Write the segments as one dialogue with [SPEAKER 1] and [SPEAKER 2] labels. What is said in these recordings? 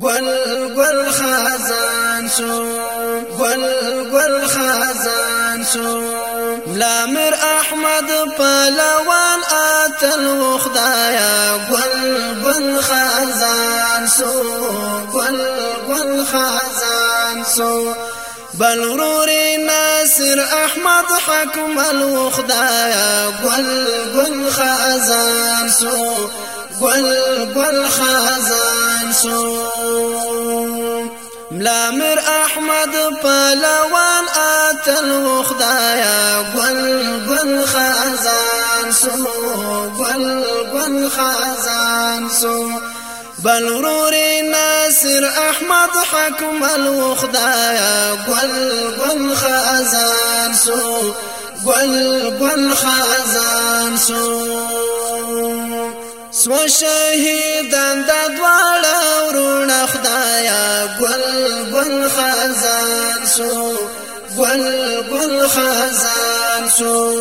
[SPEAKER 1] گل گل خزان شو گل گل خزان شو لامر احمد پهلوان اتل خدایا گل گل خزان شو گل گل خزان شو بلورور ناصر احمد حكم الخدايا گل گل خزان شو گل گل خزان شو ملامر احمد پهلوان اتل خدايا گل گل خزان شو گل گل خزان شو بلورور ناصر احمد حكم الخدايا گل گل خزان شو گل گل خزان شو سو شهیدان د دواړه ورونه خدایا گل گل خزان شو گل گل خزان شو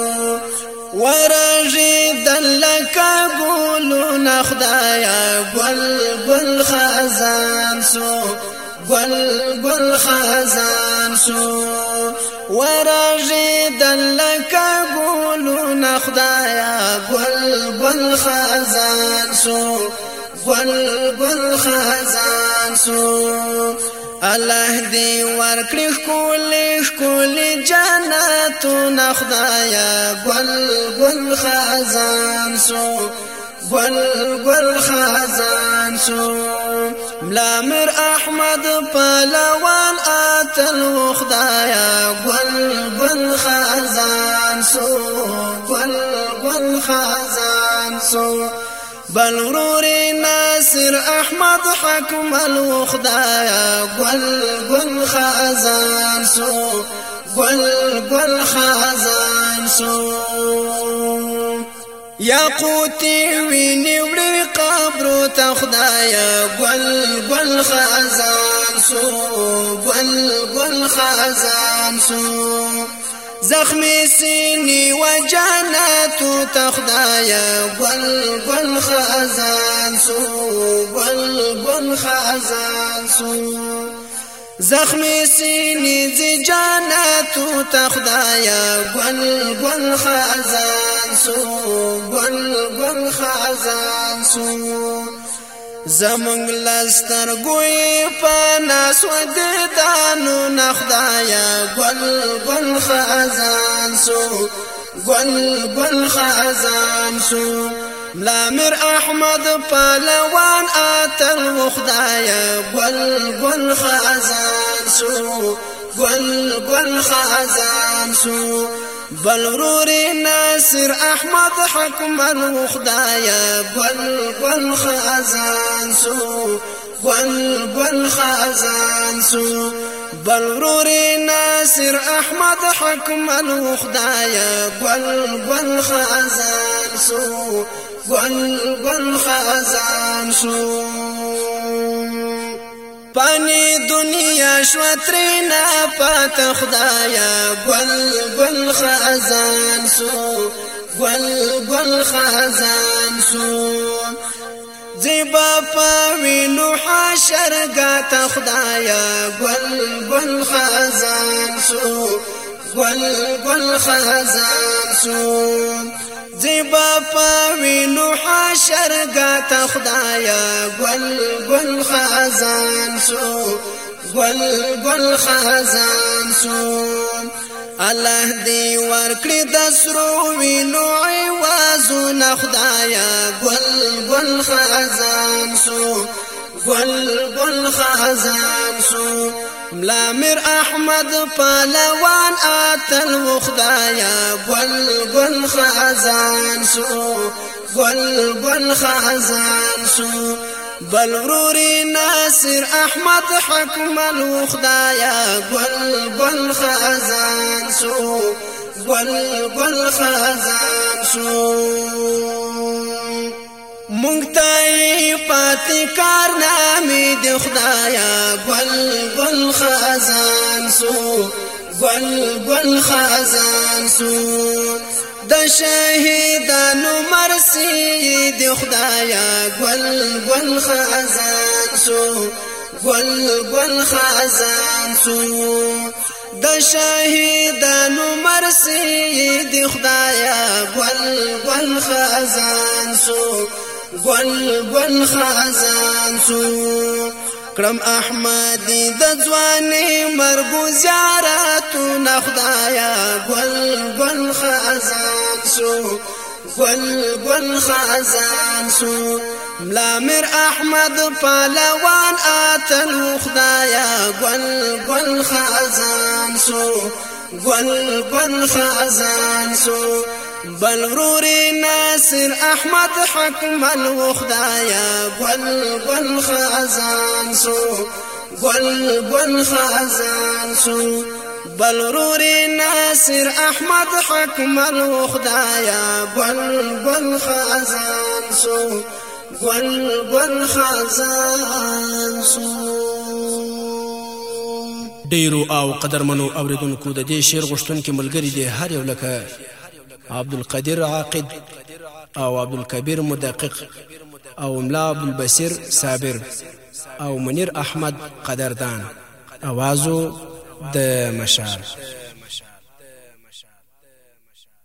[SPEAKER 1] ورجی دلکا گلونه خدایا گل گل خزان شو گل گل خزان شو ورجی دلکا گلونه خدایا گل گل خزان شو گل گل خزان شو الله دی ورکړي ښکلي جنتونه خدایا گل گل خزان شو گل گل خزان شو ملامر احمد پهلوان اتل خدایا گل گل خزان شو گل گل خزان شو بلورور ناصر احمد حكم الخدايا گل گل خزان شو گل گل خزان شو یاقوتی ویني وړي قبر ته خدایا گل گل خزان شو گل گل خزان شو زخمی سینی و جنتو تخدایا گل گل خزان شو گل گل خزان شو زخمی سینی زی جنتو تخدایا گل گل خزان شو گل گل خزان شو زمنګ لستر ګوي پناس ود دانو نخدایا گل گل خزان شو گل گل خزان شو ملامر احمد پهلوان اتل خدایا گل گل خزان شو گل گل خزان شو بلورور ناصر احمد حكم الخدايا گل گل خزان شو گل گل خزان شو بلورور ناصر احمد حكم الخدايا گل گل خزان شو گل گل خزان شو پانی دنیا شوترینا پات خدایا گل گل خزان شو گل گل خزان شو زیبا پاوینو حشر گات خدایا گل گل خزان شو گل گل خزان شو زیبا پاوینو حشر گات خدایا گل گل خزان شو گل گل خزان شو الله دی ورکړي د سرو وینو عوازونه خدایا گل گل خزان شو گل گل خزان شو ملامر احمد پهلوان اتل خدایا گل گل خزان شو گل گل خزان شو بلورور ناصر احمد حكم الخدايا گل گل خزان شو گل گل خزان شو مونږ پاتې کارنامې د خدایا گل گل خزان شو گل گل خزان شو د شهیدانو مرسی دی خدایا گل گل خزان شو گل خزان سو د شهیدانو مرسی دی خدایا گل خزان سو گل خزان سو کرم احمدی د ځواني مرګو زیارتو نه خدایا گل خزان سو گل خزان سو ملامر احمد پهلوان اتل خدایا گل خزان سو گل خزان سو بل وروري ناصر احمد حکمل خدایا گل خزان سو گل خزان سو بل وروري ناصر احمد حکمل خدایا گل خزان سو گل خزان سو
[SPEAKER 2] ډیرو او قدرمنو اوریدونکو د دې شعر غوښتونکو ملګری دي هر یو لکه عبدالقادر عاقد او عبدالکبیر مدقق او ملا عبدالبصیر صابر او منیر احمد قدردان اوازو د مشار